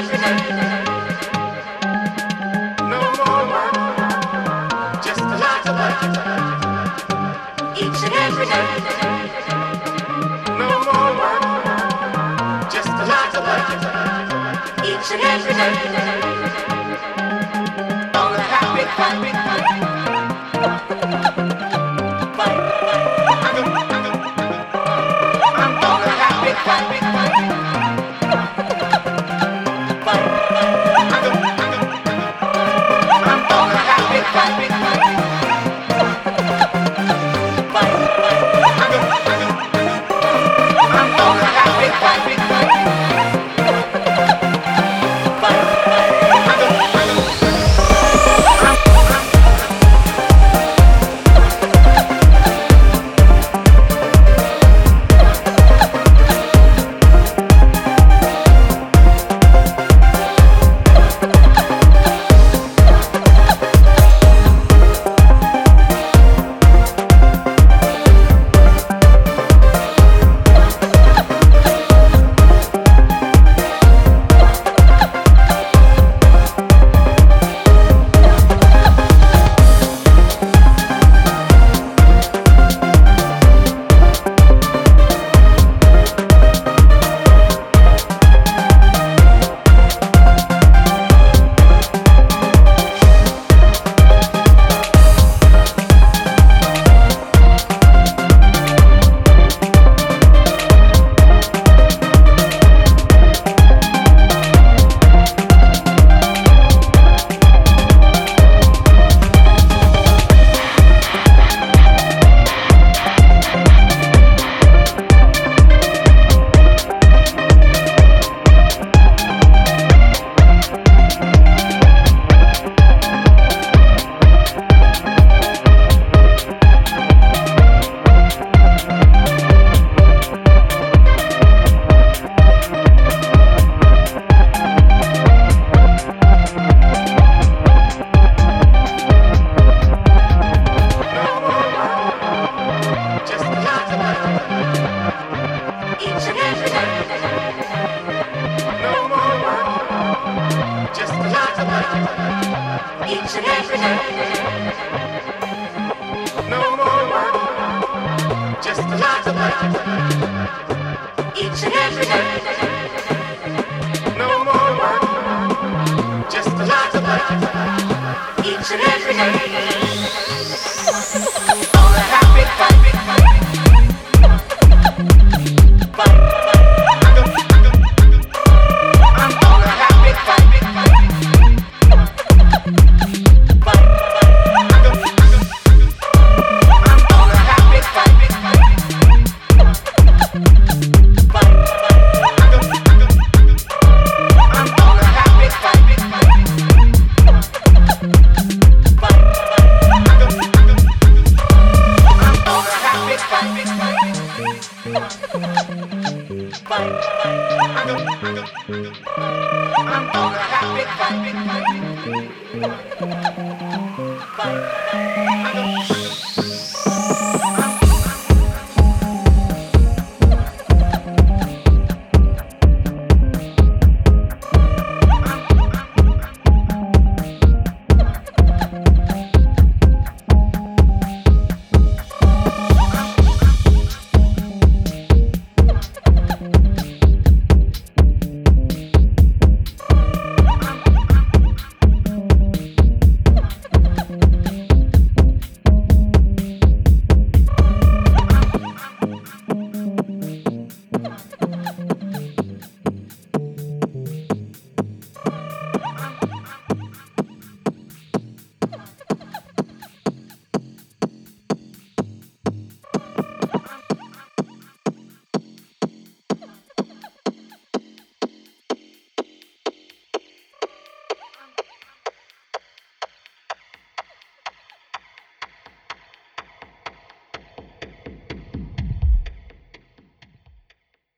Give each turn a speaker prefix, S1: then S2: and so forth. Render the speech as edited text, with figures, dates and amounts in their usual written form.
S1: every day. No more work, just a lot of work. Each and every day. No more work, just a lot of work. Each and every day. All the happy, happy, I'm all the happy, happy, I'm all the happy, happy, I'm all the happy, happy. Each and every day. No more work, just a lot of work. Each and every day. No more work, just a lot of work. Each and every day. All the happy, happy, I'm all the happy, happy. I'm all the happy, happy.